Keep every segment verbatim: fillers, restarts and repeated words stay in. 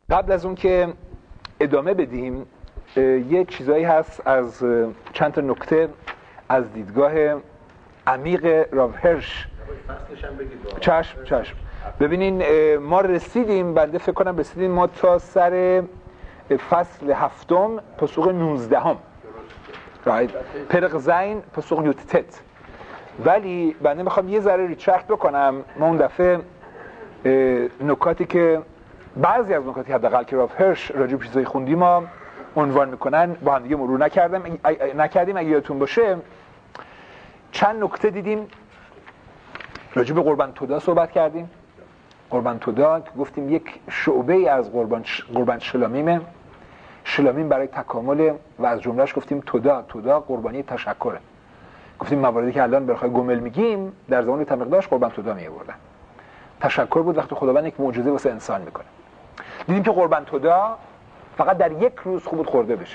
قبل از اون که ادامه بدیم یه چیزایی هست از چند تا نکته از دیدگاه عمیق راو هرش. چشم چشم ببینین ما رسیدیم، بنده فکر کنم رسیدیم ما تا سر فصل هفتم پسوق نوزدهم رایت پرق زین پسوق یوتتت، ولی بنده میخوام یه ذره ریترکت بکنم. ما اون دفعه نکاتی که بعضی از نکاتی حداقل که راو هرش راجع به چیزای خوندیم ما عنوان میکنن با هم دیگه مرور نکردم نکردیم اگه یادتون باشه چند نکته دیدیم. راجع به قربان تودا صحبت کردیم. قربان تودا که گفتیم یک شعبه از قربان ش... قربان شلامیمه. شلامیم برای تکامل و از جملهش گفتیم تودا تودا قربانی تشکره. گفتیم مواردی که الان برخای گمل میگیم در زمان تمقداش قربان تودا میآوردن. تشکر بود وقتی خداوند یک معجزه واسه انسان میکنه. دیدیم که قربان تودا فقط در یک روز خوب خورده بشه،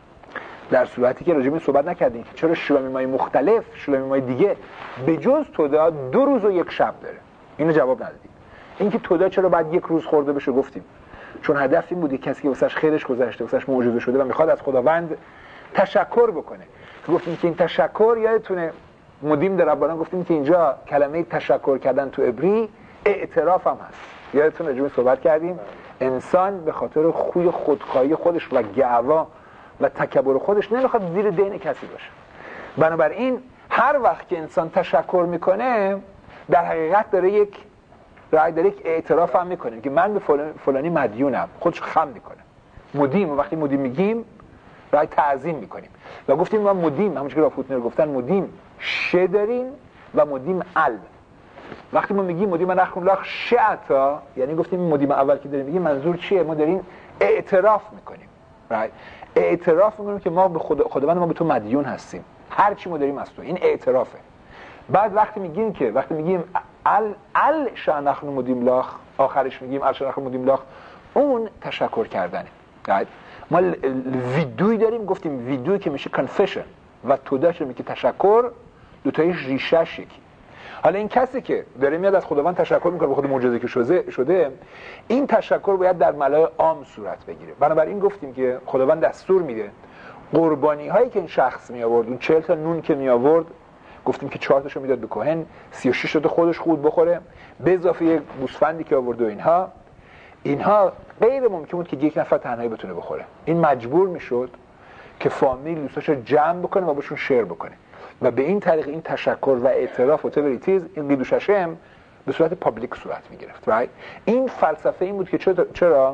در صورتی که راجع به این صحبت نکردیم که چرا شلامیمای مختلف شلامیمای دیگه به جز تودا دو روز و یک شب داره. اینو جواب ندادیم. اینکه تودا چرا باید یک روز خورده بشه گفتیم چون هدف این بود کسی که واسش خیرش گذشته واسش معجزه شده و میخواد از خداوند تشکر بکنه. گفتیم که این تشکر یادتونه مدیم در ربانان گفتیم که اینجا کلمه تشکر کردن تو عبری اعتراف هم هست. یادتون راجع به صحبت کردیم انسان به خاطر خوی خودخواهی خودش و گعوا و تکبر خودش نمیخواد زیر دین کسی باشه. بنابراین هر وقت که انسان تشکر میکنه در حقیقت داره یک رای داره یک اعتراف هم میکنه که من به فلان فلانی مدیونم. خودش خم میکنه. مدیم، و وقتی مدیم میگیم رای تعظیم میکنیم و گفتیم ما مدیم همونجوری که رافوتنر گفتن مدیم ش داریم و مدیم ال. وقتی ما میگیم مدیم نخون لاخ شعتا یعنی گفتیم مدیم اول که داریم میگیم منظور چیه؟ ما داریم اعتراف میکنیم. رایت اعتراف میکنیم که ما به خدا خداوند ما به تو مدیون هستیم، هر چی ما داریم از تو. این اعترافه. بعد وقتی میگیم که وقتی میگیم ال ال شانخ مدیم لاخ آخرش میگیم ال شانخ مدیم لاخ اون تشکر کردنه. رایت ما ویدوی داریم گفتیم ویدوی که میشه کانفشن و توداش میگه تشکر دو تایش ریشش یکی. حالا این کسی که داره میاد از خداوند تشکر میکنه به خود معجزه که شده شده این تشکر باید در ملای عام صورت بگیره. بنابراین گفتیم که خداوند دستور میده قربانی هایی که این شخص می آورد اون چهل تا نون که می آورد گفتیم که چهار تاشو میداد به کاهن، سی و شش تا خودش خود بخوره به اضافه یک گوسفندی که آورد و اینها اینها غیر ممکن بود که یک نفر تنهایی بتونه بخوره. این مجبور میشد که فامیل دوستاشو جمع بکنه و باشون شیر بکنه و به این طریق این تشکر و اعتراف و تبریتیز این قیدوش هشم به صورت پابلیک صورت میگرفت. right? این فلسفه این بود که چرا, چرا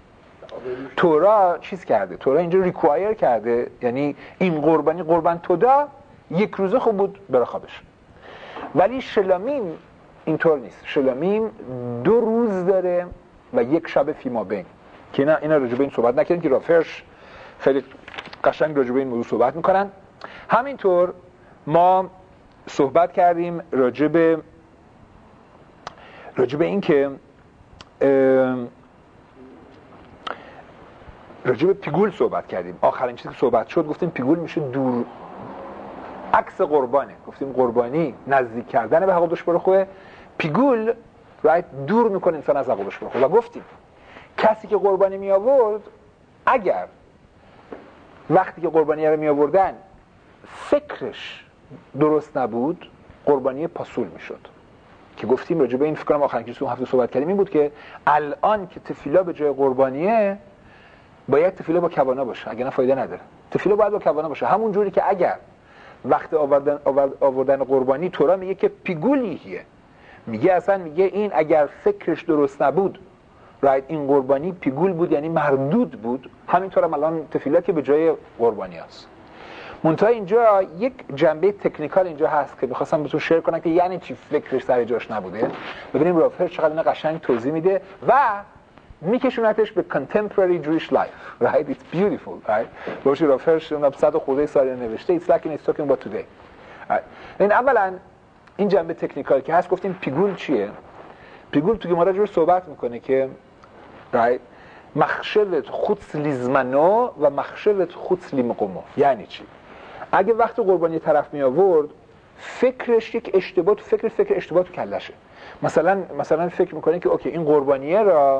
تورا چیز کرده، تورا اینجا ریکوایر کرده، یعنی این قربانی قربان تودا یک روزه خوب بود برای خوابش. ولی شلامیم اینطور نیست. شلامیم دو روز داره و یک شب فیما بین که اینا اینا راجع به این صحبت نکردن که رافرش خیلی قشنگ راجع به این موضوع صحبت میکنن. همینطور ما صحبت کردیم راجع به راجع به این که راجع به پیگول صحبت کردیم. آخرین چیزی که صحبت شد گفتیم پیگول میشه دور عکس قربانه. گفتیم قربانی نزدیک کردن به عقبش بروخه، پیگول رایت دور میکنه انسان از عقبش بروخه. و گفتیم کسی که قربانی می آورد اگر وقتی که قربانی رو می آوردن فکرش درست نبود قربانی پاسول میشد. که گفتیم راجع به این فکر کنم آخرین چیزی که اون هفته صحبت کردیم این بود که الان که تفیلا به جای قربانیه باید تفیلا با کوانا باشه، اگه نه فایده نداره. تفیلا باید با کوانا باشه، همون جوری که اگر وقت آوردن آوردن قربانی تورا میگه که پیگولیه، میگه اصلا میگه این اگر فکرش درست نبود رایت این قربانی پیگول بود یعنی مردود بود. همینطور هم الان تفیلا که به جای قربانی است. منتها اینجا یک جنبه تکنیکال اینجا هست که می‌خواستم بهتون شیر کنم که یعنی چی فکرش سر جاش نبوده. ببینیم رافر چقدر اینا قشنگ توضیح میده و میکشونتش به contemporary Jewish life. Right? It's beautiful. Right? باشه رافر اون صد و خورده سال نوشته. It's like it's talking about today. Right? این اولا این جنبه تکنیکال که هست گفتیم پیگول چیه؟ پیگول تو گمارا جور صحبت میکنه که right? مخشلت خودس لیزمنو و مخشلت خودس لیمقومو. یعنی چی؟ اگه وقت قربانی طرف می آورد فکرش یک اشتباه، فکر فکر اشتباه تو کلشه. مثلا مثلا فکر میکنه که اوکی این قربانیه را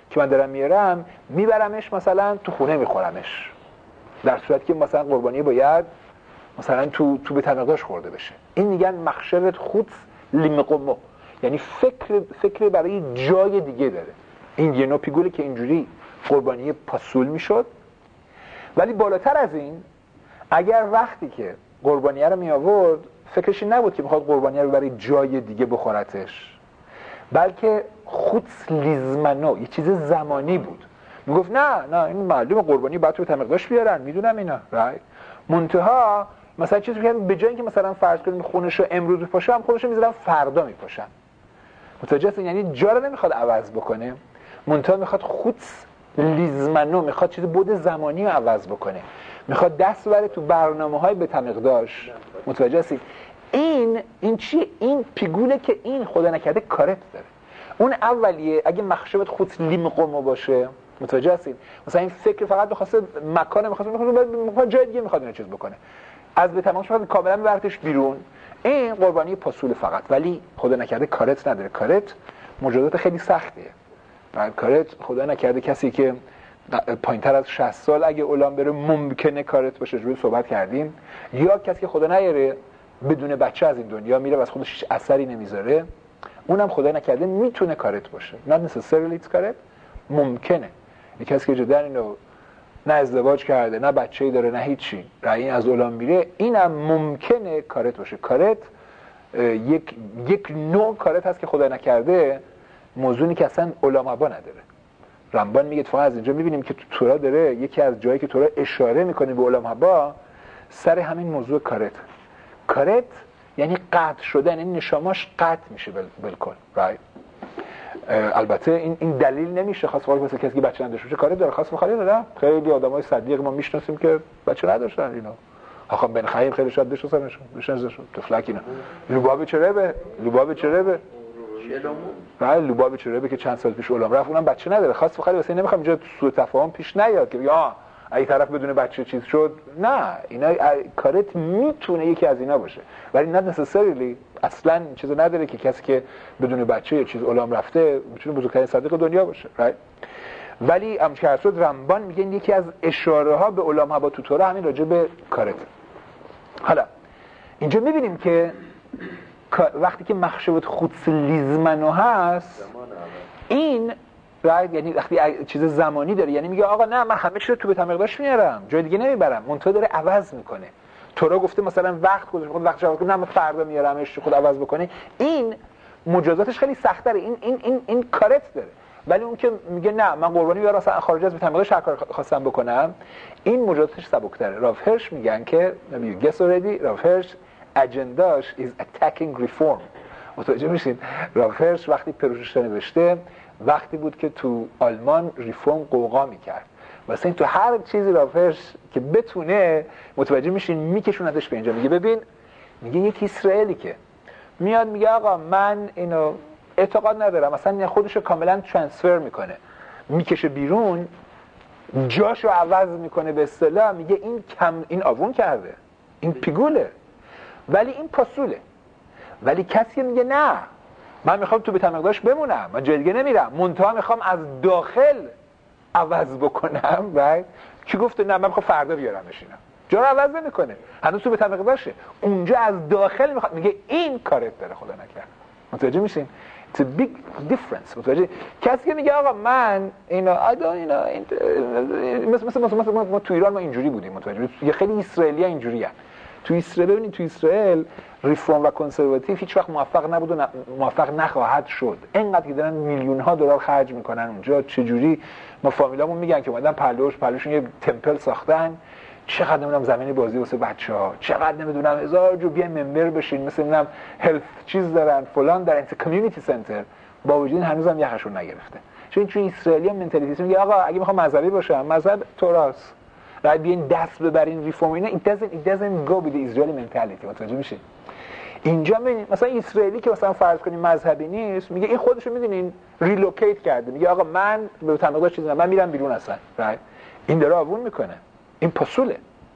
که من دارم میارم میبرمش مثلا تو خونه میخورمش، در صورتی که مثلا قربانی باید مثلا تو تو به تمقداش خورده بشه. این میگن مخشبت خود لیمقمو، یعنی فکر فکر برای جای دیگه داره. این یه نوع پیگوله که اینجوری قربانی پاسول میشد. ولی بالاتر از این، اگر وقتی که قربانیه رو می آورد فکرش این نبود که میخواد قربانیه رو برای جای دیگه بخورتش، بلکه خود لیزمنو، یه چیز زمانی بود. میگفت نه نه این معلومه قربانی باید تو تمقداش بیارن، میدونم اینا رای منتها مثلا چیزی که به جای اینکه مثلا فرض کنیم خونش رو امروز میپاشم، خونش رو میذارم فردا میپاشم. متوجه هستین؟ یعنی جا رو نمیخواد عوض بکنه، منتها میخواد خود لیزمنو، میخواد چیز بود زمانی رو عوض بکنه، میخواد دست بره تو برنامه‌های به تمقداش. متوجه هستین؟ این این چیه؟ این پیگوله که این خدا نکرده کارت داره. اون اولیه اگه مخشبت خود لیمقمو باشه، متوجه هستین؟ مثلا این فکر فقط بخواسته مکان میخواسته میخواد جای دیگه میخواد اینو چیز بکنه، از به تمامش فقط کاملا ببرتش بیرون، این قربانی پاسول فقط. ولی خدا نکرده کارت نداره. کارت مجازات خیلی سختیه. بعد کارت خدا نکرده کسی که پایینتر از شصت سال اگه اولام بره ممکنه کارت باشه، روی صحبت کردیم، یا کسی که خدا نیاره بدون بچه از این دنیا میره و از خودش هیچ اثری نمیذاره، اونم خدا نکرده میتونه کارت باشه. not necessarily it's کارت، ممکنه. یک کسی که جدا اینو نه ازدواج کرده نه بچه‌ای داره نه هیچی، رأی از اولام میره، اینم ممکنه کارت باشه. کارت یک یک نوع کارت هست که خدا نکرده موضوعی که اصلا علما با نداره. رمبان میگه اتفاقا از اینجا میبینیم که تو تورا داره یکی از جایی که تورا اشاره میکنه به علما با سر همین موضوع کارت. کارت یعنی قطع شدن، این نشاماش قطع میشه بالکل. رایت. البته این این دلیل نمیشه خاص واسه مثلا کسی که بچه نداشته باشه کارت داره. خاص بخاطر داره خیلی آدمای صدیق ما میشناسیم که بچه نداشتن. اینا آخام بن خیم خیلی شاید بشناسنشون بشناسشون طفلک اینا. لوباب چربه لوباب چربه بله لوباب چربه که چند سال پیش علام رفت، اونم بچه نداره. خاص بخاطر واسه نمیخوام اینجا سوء تفاهم پیش نیاد که یا اگه طرف بدون بچه چیز شد. نه، اینا کارت میتونه یکی از اینا باشه، ولی not necessarily اصلا چیزی نداره که کسی که بدون بچه یا چیز علام رفته میتونه بزرگترین صدیق دنیا باشه. right؟ ولی همچنین که شد رمبان میگن یکی از اشاره ها به علام ها با تو تورا همین راجع به کارت. حالا اینجا میبینیم که وقتی که مخشوت خودس لیزمنو هست، این رایت یعنی وقتی چیز زمانی داره، یعنی میگه آقا نه من همه چیز رو تو به تمقداش میارم جای دیگه نمیبرم، منتها داره عوض میکنه. تورا گفته مثلا وقت خودش خود وقت جواب کنه، نه من فردا میارمش خود عوض بکنه. این مجازاتش خیلی سخت‌تره. این این این این کارت داره. ولی اون که میگه نه من قربانی بیارم مثلا خارج از به تمقداش هر کار خواستم بکنم، این مجازاتش سبک‌تره. راف هرش میگن که نمیگه گس اوردی راف هرش اجنداش is attacking reform. متوجه میشین؟ راف هرش وقتی پروژه‌اش نوشته وقتی بود که تو آلمان ریفرم قوقا میکرد، واسه این تو هر چیزی راف هرش که بتونه متوجه میشین میکشوندش به اینجا. میگه ببین، میگه یک اسرائیلی که میاد میگه آقا من اینو اعتقاد ندارم، مثلا خودشو کاملا ترانسفر میکنه میکشه بیرون، جاشو عوض میکنه به اصطلاح، میگه این کم این آوون کرده، این پیگوله، ولی این پاسوله. ولی کسی میگه نه من میخوام تو به تمقداش بمونم، من جای دیگه نمیرم، منتها میخوام از داخل عوض بکنم. right؟ کی گفته نه من میخوام فردا بیارمش؟ اینا جا رو عوض نمیکنه، هنوز تو به تمقداشه، اونجا از داخل میخواد. میگه این کارت داره خدا نکرد. متوجه میشین؟ It's a big difference. متوجه؟ کسی که میگه آقا من اینا آدا اینا مثلا مثلا مثلا ما تو ایران ما اینجوری بودیم. متوجه؟ یه خیلی اسرائیلی‌ها اینجوریه. تو اسرائیل ببینید، تو اسرائیل ریفرم و کنسرواتیو هیچ وقت موفق نبود و ن... موفق نخواهد شد. اینقدر که دارن میلیون ها دلار خرج میکنن اونجا. چجوری ما فامیلامون میگن که اومدن پلوش پلوشون یه تمپل ساختن، چقدر نمیدونم زمین بازی واسه بچه‌ها، چقدر نمیدونم هزار جو بیاین ممبر بشین، مثلا نمیدونم هلت چیز دارن فلان دارن، انت کامیونیتی سنتر، با وجود هنوزم یخشون نگرفته. چون چون اسرائیلی‌ها منتالیتی میگه آقا اگه میخوام مذهبی باشم، مذهب توراست، راید بیاین دست ببرین ریفرم اینا. it doesn't it doesn't go with the Israeli mentality. متوجه میشه؟ اینجا ببین مثلا اسرائیلی که مثلا فرض کنیم مذهبی نیست، میگه این خودشو میدونین ریلوکیت کرده، میگه آقا من به تمقداش چیزی من میرم بیرون اصلا. راید این داره آوون میکنه، این پاسوله.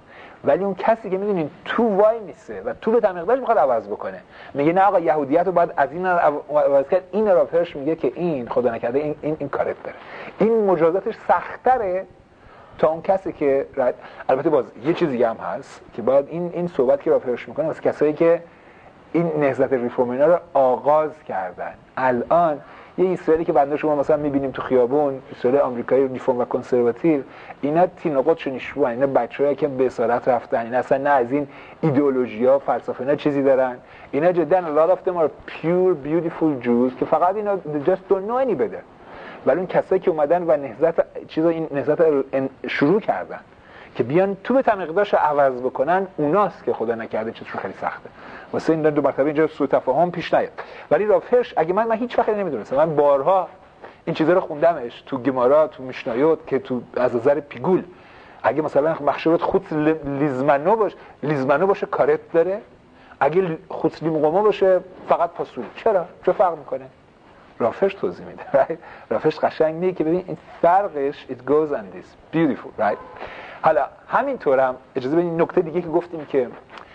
ولی اون کسی که میدونین تو وای میسه و تو به تمیقداش میخواد عوض بکنه، میگه نه آقا یهودیت رو باید از این عوض کرد، این راف هرش میگه که این خدا نکرده این این این کارت داره، این مجازاتش سخت‌تره تا اون کسی که رد... البته باز یه چیزی هم هست که باید این این صحبت که راف هرش میکنه واسه کسایی که این نهضت ریفورمینا رو آغاز کردن. الان یه اسرائیلی که بنده شما مثلا میبینیم تو خیابون، اسرائیل آمریکایی ریفورم و کنسرواتیو، اینا تینقاطش نشون، اینا بچه‌ای که به اسارت رفتن، اینا اصلا نه از این ایدئولوژی‌ها فلسفه نه چیزی دارن، اینا جدا a lot of them are pure beautiful Jews که فقط اینا just don't know any better. ولی اون کسایی که اومدن و نهضت چیزا این نهضت شروع کردن که بیان تو به تمیقداش عوض بکنن، اوناست که خدا نکرده چیزشون خیلی سخته. واسه این دو مرتبه اینجا سوء تفاهم پیش نیاد. ولی راف هرش اگه من من هیچ وقت نمیدونستم، من بارها این چیزا رو خوندمش تو گمارا، تو میشنایوت که تو از نظر پیگول اگه مثلا مخشوت خود لیزمنو باشه، لیزمنو باشه کارت داره، اگه خود لیمقومو باشه فقط پاسول. چرا؟ چه فرق میکنه؟ راف هرش توضیح میده. right? راف هرش قشنگ میگه که ببین این فرقش it goes on this beautiful right. حالا همینطورم اجازه بدین نکته دیگه که گفتیم که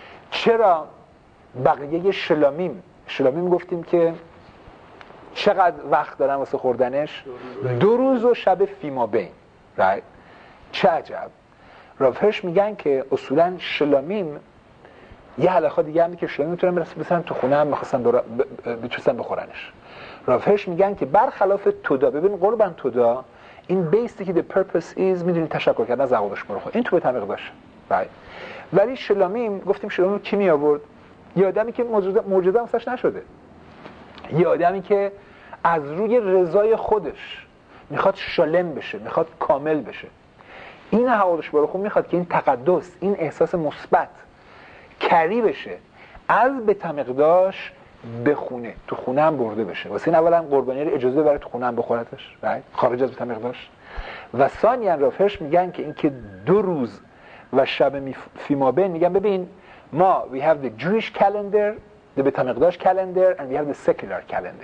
چرا بقیه شلامیم شلامیم گفتیم که چقدر وقت دارن واسه خوردنش؟ دو روز و شب فیما بین. right? چه عجب. راف هرش میگن که اصولا شلامیم یه حلقه دیگه هم که شلامیم میتونن برسن تو خونه هم میخواستن برا... بچوستن بخورنش. راف هرش میگن که برخلاف تودا، ببین قربان تودا این بیستی که the purpose is میدونی تشکر کردن از عقادش برخور، این تو به تمیق داشت. right. ولی شلامیم گفتیم شلامیم کی می آورد؟ یه آدمی که موجوده همساش نشده، یه آدمی که از روی رضای خودش میخواد شالم بشه، میخواد کامل بشه. این عقادش برخور میخواد که این تقدس، این احساس مثبت کری بشه از به تمیقداش به خونه، تو خونه هم برده بشه. واسه این اولا قربانی رو اجازه برای تو خونه هم بخورتش، خارج از تمیقداش. و ثانیاً راف هرش میگن که اینکه دو روز و شب فیما بین، میگن ببین ما we have the Jewish calendar, the بتمیقداش calendar and we have the secular calendar.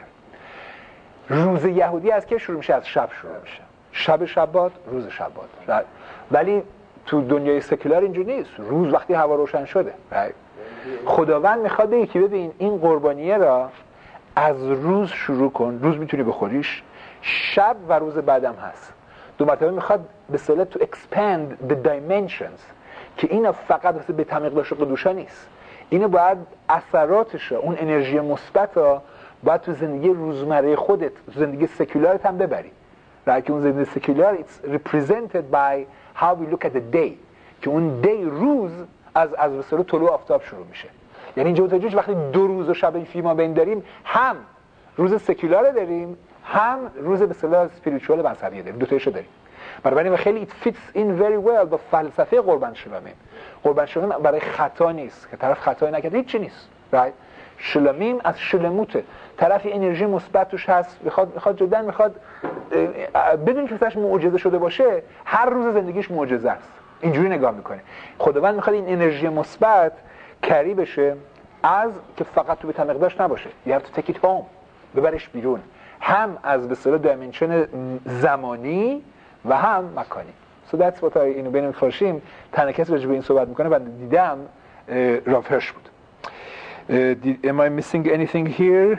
روز یهودی از که شروع میشه؟ از شب شروع میشه، شب شبات، روز شبات. ولی تو دنیای سکولار اینجوری نیست، روز وقتی هوا روشن شده. خداوند میخواد بگه که ببین این قربانیه را از روز شروع کن، روز میتونی بخوریش، شب و روز بعدم هست. دو مرتبه میخواد به اصطلاح تو expand the dimensions که اینا فقط واسه به تمیقداش قدوشا نیست، اینو باید اثراتش، اون انرژی مثبت را باید تو زندگی روزمره خودت، زندگی سکولارت هم ببری. راه که اون زندگی سکولار it's represented by how we look at the day، که اون دی روز از از وسط طلوع آفتاب شروع میشه. یعنی اینجا متوجهش وقتی دو روز و شب فیما بین داریم، هم روز سکولار داریم، هم روز به اصطلاح اسپریچوال مذهبی داریم، دو تاشو داریم. بنابراین خیلی it fits in very well با فلسفه قربان شلامیم. قربان شلامیم برای خطا نیست که طرف خطایی نکرده، هیچ چی نیست. right؟ شلامیم از شلموته، طرفی انرژی مثبت توش هست، میخواد میخواد جدا میخواد بدون که واسش معجزه شده باشه، هر روز زندگیش معجزه است. اینجوری نگاه میکنه. خداوند میخواد این انرژی مثبت کری بشه از که فقط تو به تمیقداش نباشه، you have to take it home، ببرش بیرون، هم از به اصطلاح دایمنشن زمانی و هم مکانی. so that's what I اینو بین می‌خواشیم تنها کسی راجع به این صحبت میکنه و دیدم راف هرش بود. Uh, did, am I missing anything here?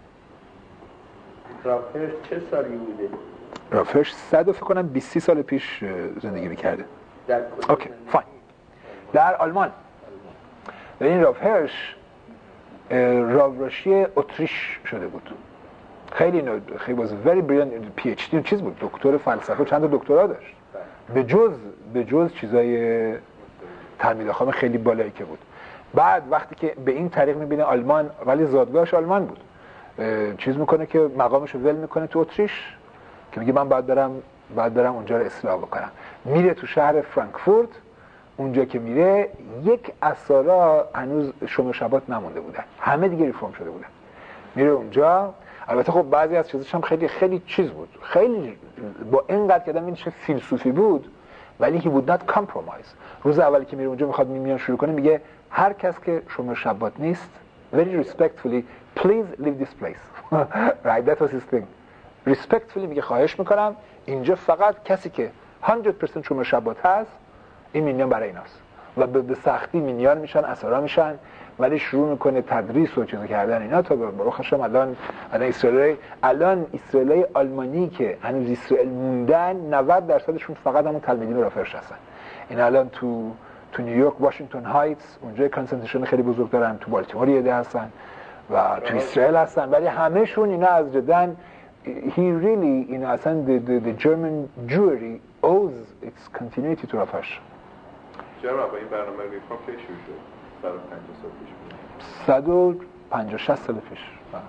راف هرش چه سالی بوده؟ راف هرش صد فکر کنم بیست سال پیش زندگی میکرده. در کجا؟ اوکی فاین. در آلمان. این راف هرش راوراشی اتریش شده بود. خیلی نو خیلی was very brilliant پی اچ دی چیز بود، دکتر فلسفه، چند تا دکترا داشت. به جز به جز چیزای تلمید خام خیلی بالایی که بود. بعد وقتی که به این طریق میبینه آلمان، ولی زادگاهش آلمان بود، چیز میکنه که مقامش رو ول میکنه تو اتریش که میگه من باید برم باید برم اونجا رو اصلاح بکنم. میره تو شهر فرانکفورت، اونجا که میره یک اسارا هنوز شوم شبات نمونده بودن، همه دیگه ریفورم شده بودن. میره اونجا، البته خب بعضی از چیزاش هم خیلی خیلی چیز بود، خیلی با اینقدر که آدم این چه فیلسوفی بود، ولی he would not compromise. روز اولی که میره اونجا میخواد میمیان شروع کنه، میگه هر کس که شوم شبات نیست very respectfully please leave this place. right, that was his thing. respectfully میگه خواهش میکنم اینجا فقط کسی که صد درصد شوم شبات هست این مینیان برای ایناست. و به سختی مینیان میشن، اسرا میشن، ولی شروع میکنه تدریس و چیزا کردن اینا تا بروخشم الان الان اسرائیل الان اسرائیل آلمانی که هنوز اسرائیل موندن نود درصدشون فقط همون تلمیذین رافرش هستن. این الان تو تو نیویورک، واشنگتن هایتس اونجا کانسنتریشن خیلی بزرگ دارن، تو بالتیمور یه ده هستن و تو اسرائیل هستن، ولی همهشون اینا از جدن he really you know اصلا the, the, the German Jewry owes its continuity to رافرش. چرا با این برنامه ریفورم کی شروع شد؟ صد و پنجاه سال پیش بود. صد و پنجاه شصت سال پیش.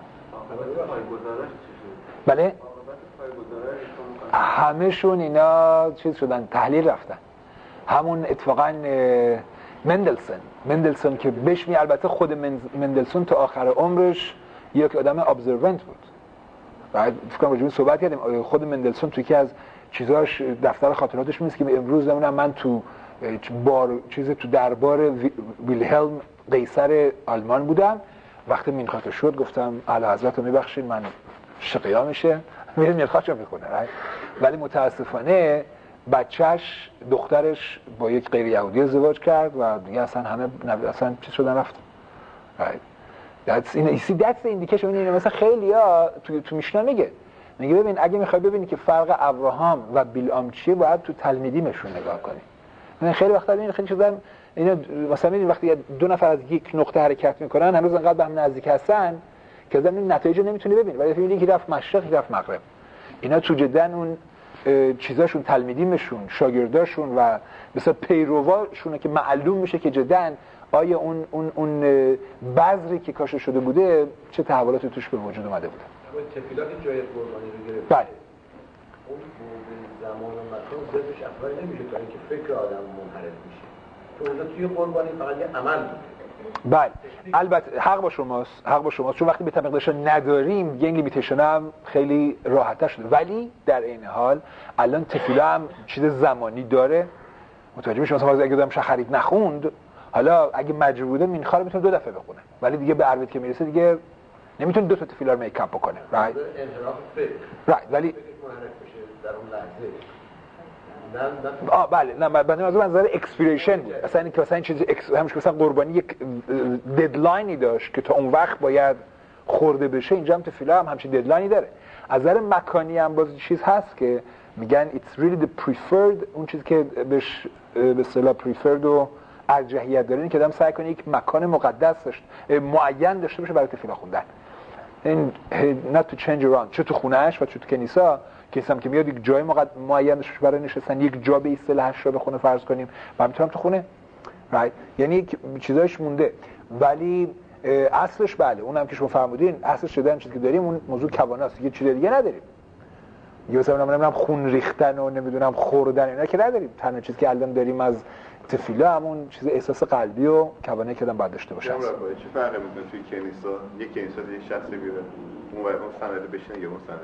بله؟ همه‌شون اینا چیز شدن، تحلیل رفتن. همون اتفاقا مندلسون مندلسون که بهش می البته خود مندلسون تا آخر عمرش یک آدم ابزرونت بود. بعد فکر کنم راجع به صحبت کردیم. خود مندلسون توی که از چیزاش دفتر خاطراتش میگه که امروز نمیدونم من تو بار چیز تو دربار ویلهلم قیصر آلمان بودم، وقتی مینخواد شد گفتم اعلی حضرت رو میبخشید من شقیا میشه میره میخواد میخونه، ولی متاسفانه بچهش دخترش با یک غیر یهودی ازدواج کرد و دیگه اصلا همه اصلا چیز شدن رفت. That's in you see that's the indication. این مثلا خیلیا تو تو میشنا میگه میگه ببین اگه میخوای ببینی که فرق ابراهام و بلعام چیه باید تو تلمیدیمشون نگاه کنی. من خیلی وقتا ببین خیلی چیزا اینا مثلا میبینی وقتی دو نفر از یک نقطه حرکت میکنن هنوز انقدر به هم نزدیک هستن که زمین نتایج نمیتونی ببینی، ولی میبینی که رفت مشرق رفت مغرب. اینا تو جدن اون چیزاشون تلمیدیمشون شاگرداشون و مثلا پیرواشونه که معلوم میشه که جدن آیا اون اون اون بذری که کاشته شده بوده چه تحولاتی توش به وجود اومده بوده. تفیلات جای قربانی رو گرفت. بله. اون زمان و مکان ذاتش افراد نمیشه تا اینکه فکر آدم منحرف میشه. تو اونجا توی قربانی فقط یه عمل بوده. بله البته حق با شماست، حق با شماست، چون وقتی به طبقش نداریم یه لیمیتیشن هم خیلی راحت‌تر شده، ولی در این حال الان تفیلا هم چیز زمانی داره. متوجه میشم مثلا اگه آدم شخرید نخوند حالا اگه مجبور بوده مینخواد میتونه دو دفعه بخونه، ولی دیگه به عروت که میرسه دیگه نمیتونه دو تا تفیلا رو میکاپ بکنه. رایت انحراف فکر رایت ولی منحرف بشه در اون لحظه. نه نه آه بله نه بعد از نظر اکسپیریشن بود اصلا این که مثلا این چیزی اکس... همش مثلا قربانی یک ددلاینی داشت که تا اون وقت باید خورده بشه. اینجا هم تفیلا هم همچین ددلاینی داره. از نظر مکانی هم باز چیز هست که میگن it's really the preferred، اون چیزی که بهش به اصطلاح preferred و ارجحیت داره این که آدم سعی کنه یک مکان مقدس داشت معین داشته باشه برای تفیلا خوندن. این not to change around، چه تو خونه‌اش و چه تو کنیسا کسی هم که میاد یک جای مقد... معین داشته برای نشستن، یک جا به اصطلاحش رو بخونه فرض کنیم من میتونم تو خونه right؟ یعنی چیزایش مونده، ولی اصلش بله اونم که شما فرمودین اصلش شده این چیزی که داریم اون موضوع کواناست، یه چیز دیگه نداریم. یه مثلا نمیدونم خون ریختن و نمیدونم خوردن اینا که نداریم. تنها چیزی که الان داریم از تفیلا همون چیز احساس قلبی و کوانه که آدم باید داشته باشه. چه فرقی میکنه توی کنیسا یک کنیسا دیگه شخصی بیاره اون اون صندلی بشینه یا اون صندلی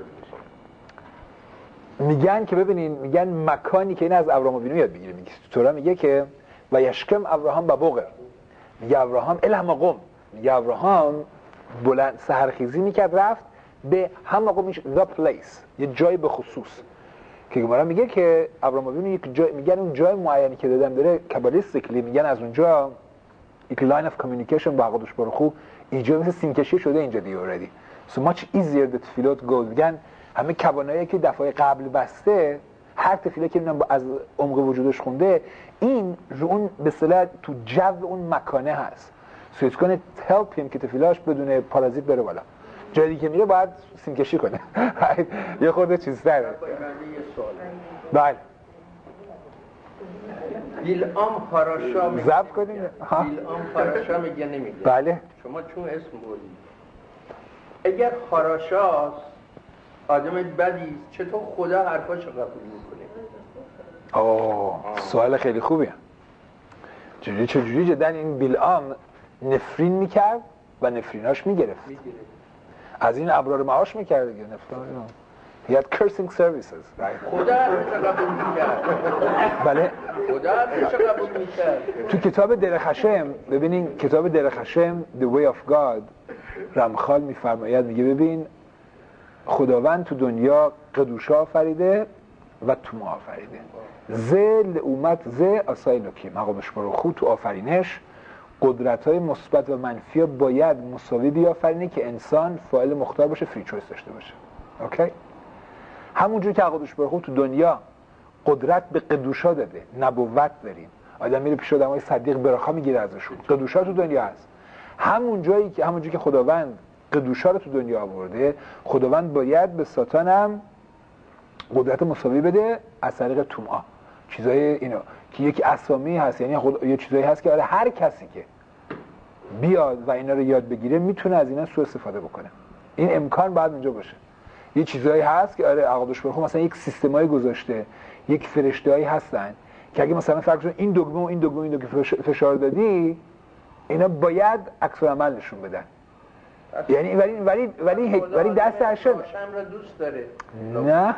بشینه؟ میگن که ببینین میگن مکانی که این از ابراهام وینو یاد بگیره. میگه تورا میگه که و یشکم ابراهام با بوقر، میگه ابراهام الهم قم، میگه ابراهام بلند سحرخیزی میکرد رفت به هم قم the place، یه جای به خصوص که گمارا میگه که ابراهام وینو یک جای میگن اون جای معینی که دادن داره کابالیستیکلی میگن از اونجا یک لاین اف کامیونیکیشن با قدوس برخو ایجاد مثل سینکشی شده اینجا دیگه اوردی so much easier that تفیلات goes. میگن همه کوانایی که دفعه قبل بسته هر تفیله که اینا از عمق وجودش خونده این رو اون به اصطلاح تو جو اون مکانه هست so it's gonna help him که تفیلاش بدون پارازیت بره بالا. جایی دیگه که میره باید سینکشی کنه یه خورده چیز داره. بله بیلعام پاراشا میگه ضبط کنیم بیلعام پاراشا میگه نمیگه. بله شما چون اسم بردید اگر خاراشاست آدم بدی چطور خدا حرفاشو قبول میکنه؟ آه سوال خیلی خوبیه. چجوری چجوری جدن این بیلعام نفرین میکرد و نفریناش میگرفت از این ابرار معاش میکرد دیگه نفرین he had cursing services right؟ خدا حرفاشو قبول میکرد. بله خدا حرفاشو قبول میکرد. تو کتاب درخشم ببینین کتاب درخشم The Way of God رمخال میفرماید میگه ببین خداوند تو دنیا قدوشا آفریده و توما آفریده. ز لعومت ز آسای لوکی، مقامش برخو تو آفرینش قدرت‌های مثبت و منفی باید مساوی بیافرینه که انسان فاعل مختار باشه، فری چویس داشته باشه. اوکی؟ همونجوری که قدوش برخو تو دنیا قدرت به قدوشا داده، نبوت داریم، آدم میره پیش آدمای صدیق براخا میگیره ازشون، قدوشا تو دنیا هست. همون جایی که همونجوری که خداوند قدوشا رو تو دنیا آورده، خداوند باید به ساتان هم قدرت مساوی بده از طریق توما. چیزای اینا که یک اسامی هست، یعنی خود یه چیزایی هست که آره هر کسی که بیاد و اینا رو یاد بگیره میتونه از اینا سوء استفاده بکنه. این امکان باید اونجا باشه. یه چیزایی هست که آره عقدش برخو مثلا یک سیستمایی گذاشته، یک فرشته‌ای هستن که اگه مثلا فرض کن این دگمه و این دگمه و این دگمه فشار دادی، اینا باید عکس العمل نشون بدن. یعنی ولی ولی ولی ولی دست هاشم را دوست داره. نه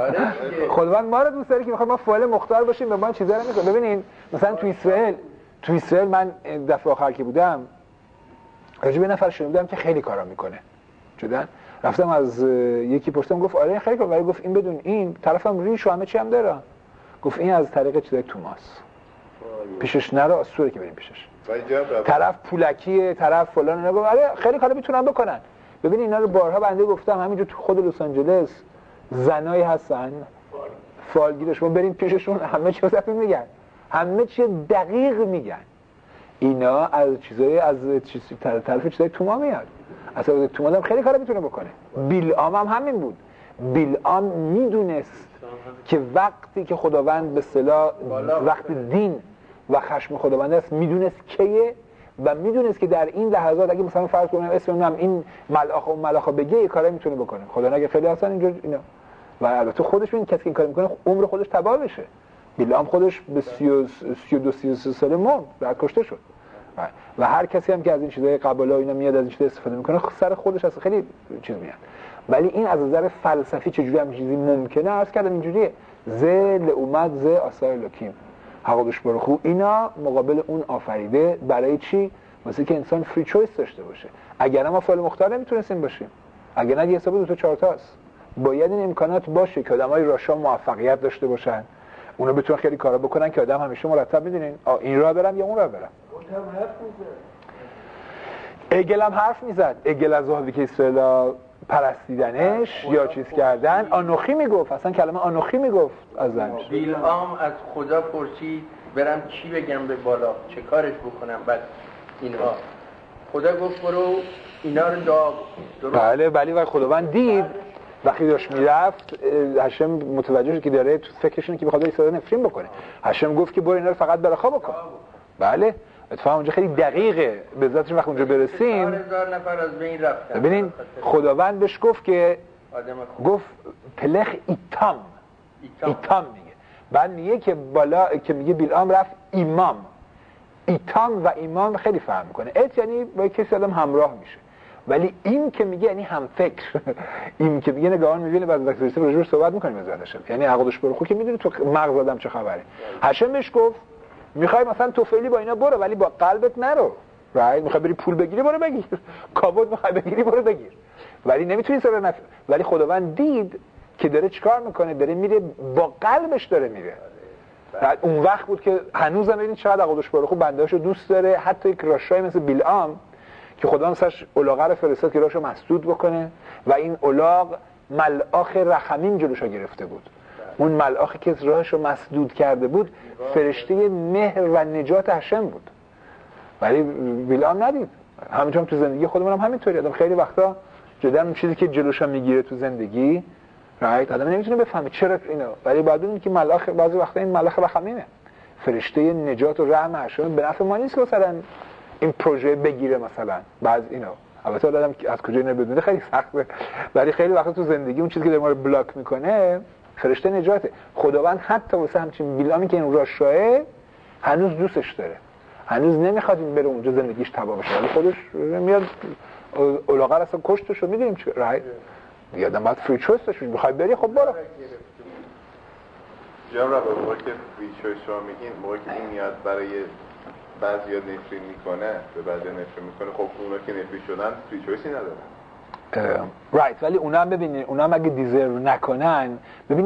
خداوند ما رو دوست داره که میخواد ما فاعل مختار باشیم، به ما چیزا رو میگه. ببینید مثلا تو اسرائیل تو اسرائیل من دفعه آخر که بودم راجع به نفر شنیدم که خیلی کارا میکنه. شدن رفتم از یکی پرسیدم، گفت آره خیلی کار، ولی گفت این بدون این طرفم ریش و همه چی هم داره. گفت این از طریق چیزای توماس پیشش نرو، اسطوره که بریم پیشش. طرف پولکیه، طرف فلان، اینا گفت آره خیلی کارا میتونن بکنن. ببین اینا رو بارها بنده گفتم، همینجور تو خود لس آنجلس زنایی هستن فالگیرش، ما بریم پیششون همه چی واسه میگن، همه چی دقیق میگن. اینا از چیزای از چیزی طرف چیزای توما میاد. اصلا توما هم خیلی کارا میتونه بکنه. بیلعام هم همین بود. بیلعام میدونست که وقتی که خداوند به اصطلاح وقت دین و خشم خداوند است، میدونست کیه و میدونست که در این لحظات اگه مثلا فرض کنم اسم من این ملاخ و ملاخا بگه یه کاری میتونه بکنه. خدا نگه خیلی اصلا اینجور اینا. و البته خودش این کسی که این کارو میکنه عمر خودش تباه بشه. بیلعام خودش به سی و دو سی و سه سال مرد، بعد کشته شد. و هر کسی هم که از این چیزای قبالا اینا میاد از این چیزا استفاده میکنه سر خودش اصلا خیلی چیز میاد. ولی این از نظر فلسفی چجوری هم چیزی ممکنه عرض کردم اینجوریه. ز لعومت ز آسای لوکیم، حقوقش برخو، اینا مقابل اون آفریده. برای چی؟ واسه که انسان فری چویس داشته باشه. اگر ما فعل مختار نمیتونستیم باشیم، اگر نه حساب دو تا چهار تاست. باید این امکانات باشه که آدمای راشا موفقیت داشته باشن، اونا بتونن خیلی کارا بکنن که آدم همیشه مرتب میدونین این راه برم یا اون راه برم. اگل هم حرف میزد. اگل از وحدی که اصطلاح پرستیدنش یا چیز کردن آنوخی میگفت، اصلا کلمه آنوخی میگفت از زنش. بیلعام از خدا پرسید برم چی بگم به بالا، چه کارش بکنم؟ بعد اینها خدا گفت برو اینا رو دعا بکن. بله ولی ولی خداوند دید وقتی داشت میرفت، هشم متوجه شد که داره تو فکرشونه که بخواد ایسا نفرین بکنه. هشم گفت که برو اینا رو فقط برخا بکن. بله اتفاقا اونجا خیلی دقیقه، به ذاتش وقت اونجا برسیم هزار نفر از بین رفتن. ببینین خداوند بهش گفت که گفت پلخ ایتام ایتام, ایتام میگه. بعد میگه که بالا که میگه بیلعام رفت ایمام. ایتام و ایمام خیلی فرق میکنه. ایت یعنی با کسی آدم همراه میشه، ولی این که میگه یعنی هم فکر. این که میگه نگاهان میبینه بعد وقتی رسید راجعش صحبت میکنیم از ازش، یعنی عقدش برخو که میدونی تو مغز آدم چه خبره. هاشم بهش گفت میخوای مثلا توفیلی با اینا برو ولی با قلبت نرو. رایت میخوای بری پول بگیری برو بگیر، کابوت میخوای بگیری برو بگیر، ولی نمیتونی سر نف... ولی خداوند دید که داره چیکار میکنه، داره میره با قلبش داره میره. بعد اون وقت بود که هنوزم ببینید چقدر عقدش برخو بندهاشو دوست داره. حتی یک راشای مثل بیلعام که خدا مثلش الاغه رو فرستاد که راشو مسدود بکنه و این الاغ ملاخ رحمین جلوشو گرفته بود. اون ملاخی که راهشو مسدود کرده بود فرشته مهر و نجات هشم بود، ولی بیلعام ندید. همینطور تو زندگی خودمون هم همینطوری. آدم خیلی وقتا جدا اون چیزی که جلوشو میگیره تو زندگی رایت آدم نمیتونه بفهمه چرا اینو، ولی بعد بدونید که ملاخ بعضی وقتا این ملاخ رحمینه، فرشته نجات و رحم هشم. به نفع ما نیست که مثلا این پروژه بگیره مثلا بعض اینا. البته آدم از کجا اینو بدونه خیلی سخته، ولی خیلی وقتا تو زندگی اون چیزی که ما رو بلاک میکنه فرشته نجاته. خداوند حتی واسه همچین بیلامی که این راشاه هنوز دوستش داره، هنوز نمیخواد این بره اونجا زندگیش تباه بشه، ولی خودش میاد الاغه اصلا کشته شد. میدونیم چه رای یادم بعد فری چویس داشت، میخوای بری خب برو. جناب رب موقعی که فری چویس رو میگین، موقعی که این میاد برای بعضیا نفرین میکنه به بعضیا نفرین میکنه، خب اونا که نفرین شدن فری چویسی ندارن. رایت right. ولی اونا هم ببینین اونا هم اگه دیزرو نکنن، ببینین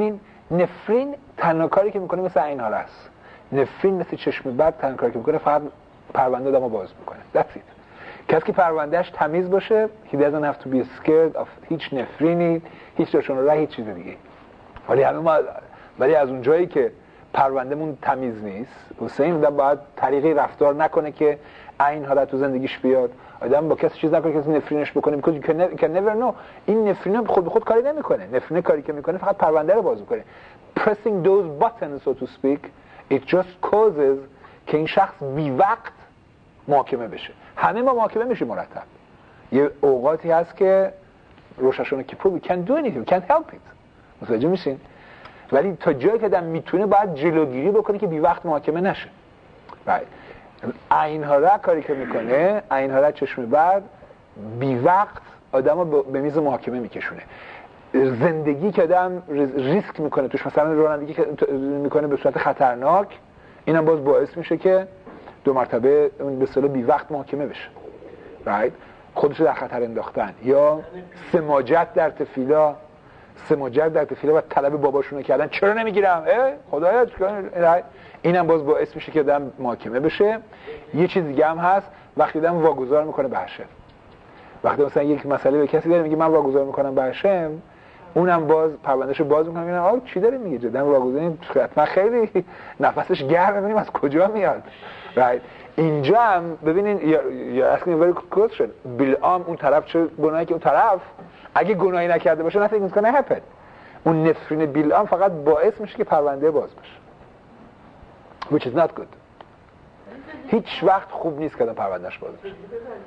نفرین تنها کاری که میکنه مثل این حال است. نفرین مثل چشم بد تنها کاری که میکنه فقط پرونده آدمو باز میکنه. That's it. کسی که پروندهش تمیز باشه he doesn't have to be scared of هیچ نفرینی، هیچ روشن راه، هیچ چیز دیگه. ولی همه ما ولی از اون جایی که پروندهمون تمیز نیست، حسین دا باید طریقی رفتار نکنه که این حالت تو زندگیش بیاد. آدم با کسی چیز نکنه که نفرینش بکنه because you can never, can never know. این نفرین خود به خود کاری نمیکنه. نفرین کاری که میکنه فقط پرونده رو باز میکنه. Pressing those buttons so to speak it just causes که این شخص بی وقت محاکمه بشه. همه ما محاکمه میشیم مرتب. یه اوقاتی هست که روششون کیپور we can't do anything, we can't help it. متوجه میشین؟ ولی تا جایی که آدم میتونه باید جلوگیری بکنه که بی وقت محاکمه نشه. right. عین حالا کاری که میکنه، عین حالا چشم بد بی وقت آدمو به میز محاکمه میکشونه. زندگی که آدم ریسک میکنه توش، مثلا رانندگی که میکنه به صورت خطرناک، اینم باز باعث میشه که دو مرتبه اون به اصطلاح بی وقت محاکمه بشه. right. خودشو در خطر انداختن یا سماجت در تفیلا سماجت در تفیلا و طلب باباشونو کردن چرا نمیگیرم خدایا چیکار، اینم باز باعث میشه که آدم محاکمه بشه. یه چیز دیگه هم هست وقتی آدم واگذار میکنه به هشم. وقتی مثلا یک مسئله به کسی داره میگه من واگذار میکنم به هشم، اونم باز پروندهشو باز میکنه میگن آ چی داره میگه جدا واگذار حتما خیلی نفسش گرمه ببینیم از کجا میاد. right. اینجا هم ببینین یا asking a very good question بلعام اون طرف چه گناهی که اون طرف اگه گناهی نکرده باشه nothing is gonna happen. اون نفرین بلعام فقط باعث میشه که پرونده باز بشه which is not good. هیچ وقت خوب نیست که آدم پروندهش باز بشه.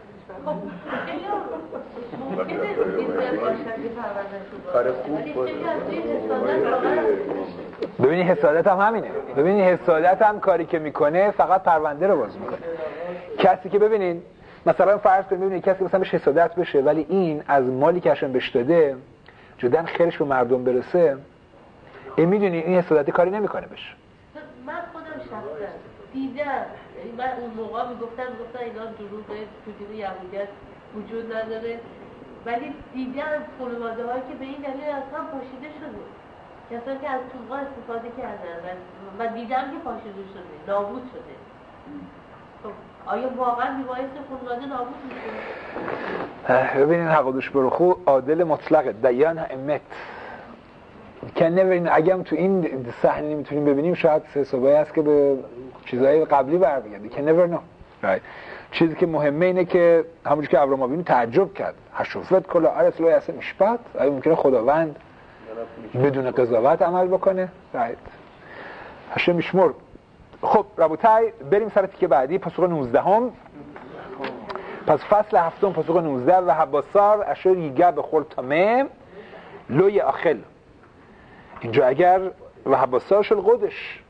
ببینی حسادت هم همینه. ببینی حسادت هم کاری که میکنه فقط پرونده رو باز میکنه. کسی که ببینین مثلا فرض کنید ببینید کسی مثلا بهش حسادت بشه ولی این از مالی که هاشم بهش داده جدن خیرش به مردم برسه، این میدونی این حسادتی کاری نمیکنه بشه. من خودم شخصا دیدم، من اون موقع میگفتم میگفتم اینا دروغه، وجود یهودیت وجود نداره، ولی دیدم خانواده هایی که به این دلیل اصلا پاشیده شده، کسایی که از طوفان استفاده کردن و دیدم که پاشیده شده، نابود شده. خب آیا واقعا میبایست خانواده نابود میشه؟ ببینین حقادوش برخو عادل مطلقه، دیان امت که نبینین. اگه هم تو این صحنه نمیتونیم ببینیم شاید حسابایی هست که به چیزهای قبلی برمیگرده که never know. right. چیزی که مهمه اینه که همونجور که ابراهیم آوین تعجب کرد حشوفت کلا عرف لای اصلا مشبت، آیا ممکنه خداوند بدون قضاوت عمل بکنه؟ right. هشم میشمر. خب ربوتای بریم سر تیکه بعدی، پاسخ نوزده هم. پس فصل هفتم پاسخ نوزده و حباسار اشار یگه به خور تامه لوی آخل. اینجا اگر و حباسار شل قدش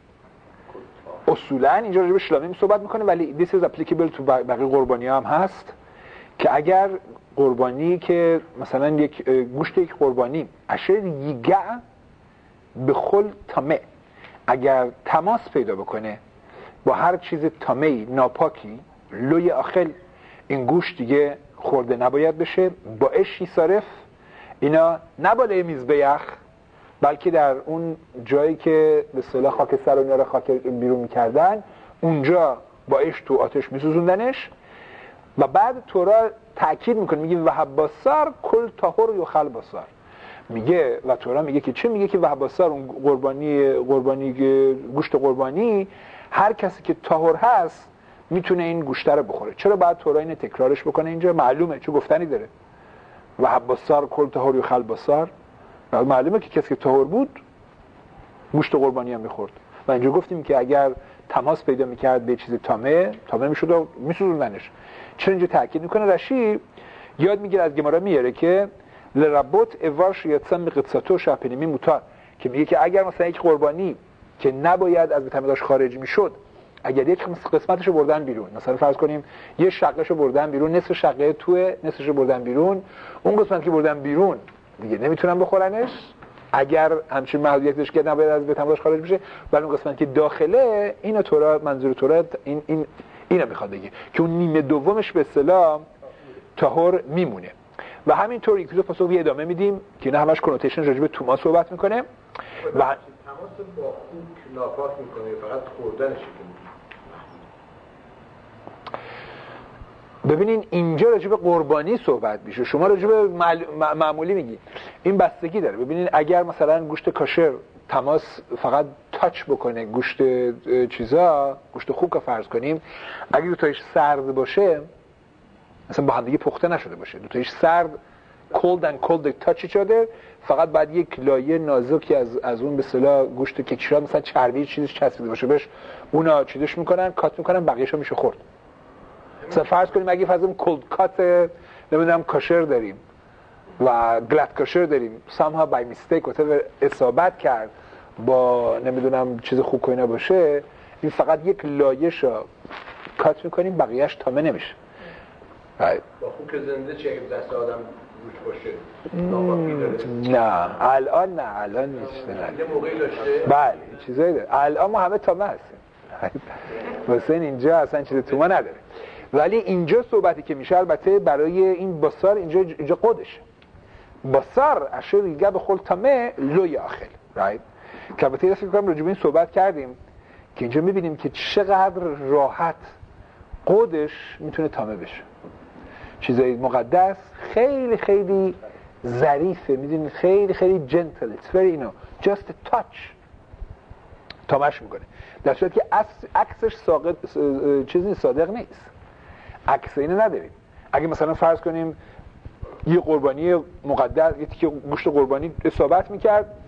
اصولا اینجا راجع به شلامیم صحبت میکنه ولی this is applicable تو بقیه قربانی هم هست که اگر قربانی که مثلا یک گوشت یک قربانی اشار یگه به خل تامه اگر تماس پیدا بکنه با هر چیز تامه‌ای ناپاکی لوی آخل، این گوشت دیگه خورده نباید بشه. با اشی صارف اینا نباله میزبیخ بلکه در اون جایی که به اصطلاح خاک سر و اینا خاک بیرون میکردن اونجا با اش تو آتش میسوزوندنش. و بعد تورا تأکید میکنه میگه و حباسار کل طاهر یخل باسار، میگه و تورا میگه که چه میگه که و حباسار اون قربانی قربانی گوشت قربانی هر کسی که طاهر هست میتونه این گوشت رو بخوره. چرا باید تورا اینو تکرارش بکنه؟ اینجا معلومه چه گفتنی داره و حباسار کل طاهر یخل باسار، معلومه که کسی که طاهر بود گوشت قربانی هم میخورد. و اینجا گفتیم که اگر تماس پیدا میکرد به چیز تامه تامه میشد و میسوزوندنش. چرا اینجا تاکید میکنه؟ رشی یاد میگیره از گمارا میاره که لربوت اوارش یتسم قدساتو شپنیمی موتار، که میگه که اگر مثلا یک قربانی که نباید از بتمداش خارج میشد اگر یک قسمتشو بردن بیرون، مثلا فرض کنیم یه شقهشو بردن بیرون، نصف شقه توه نصفشو بردن بیرون، اون قسمتی که بردن بیرون دیگه نمیتونن بخورنش اگر همچین محدودیتش که نباید از بتمداش خارج بشه، ولی اون قسمتی که داخله اینو تورا منظور تورا این این اینو میخواد بگه که اون نیمه دومش به اصطلاح طاهر میمونه. و همینطور یک دو پاسخ ادامه میدیم که اینا همش کنوتیشن راجع به توما صحبت میکنه. و تماس با خوک ناپاک میکنه فقط خوردنش که ببینین اینجا راجع به قربانی صحبت میشه، شما راجع به معل... معمولی میگی. این بستگی داره. ببینین اگر مثلا گوشت کاشر تماس فقط تاچ بکنه گوشت چیزا، گوشت خوک فرض کنیم، اگه دو تایش سرد باشه، مثلا با هم دیگه پخته نشده باشه، دو تایش سرد cold and cold they touch each other، فقط بعد یک لایه نازکی از از اون به اصطلاح گوشت کیکشا مثلا چربی چیزش چسبیده باشه بهش، اونا چیزش میکنن، کات میکنن، بقیه‌شو میشه خورد. مثلا فرض کنیم اگه فرض کنیم کولد کات نمیدونم کاشر داریم و گلت کاشر داریم، somehow by mistake whatever اصابت کرد با نمیدونم چیز خوک و اینا باشه، این فقط یک لایه‌شو کات میکنیم، بقیه‌اش تامه نمیشه. با خوک زنده چه دست آدم روش باشه ناپاکی داره؟ نه الان نه الان نیست. یه موقعی داشته؟ بله چیزایی داره. الان ما همه تامه هستیم واسه اینجا اصلا چیز تو ما نداره. ولی اینجا صحبتی که میشه البته برای این بسار، اینجا اینجا قدشه بسار اشر دیگه به خل تامه لو یاخل رایت. که البته یه فکر کنم راجع به این صحبت کردیم که اینجا میبینیم که چقدر راحت قدش میتونه تامه بشه. چیزای مقدس خیلی خیلی ظریفه، میدونید خیلی خیلی جنتل، it's very you know just a touch تامش میکنه، در صورتی که عکسش ساقط چیزی صادق نیست، عکس اینو نداریم. اگه مثلا فرض کنیم یه قربانی مقدس، یه تیکه گوشت قربانی اصابت میکرد،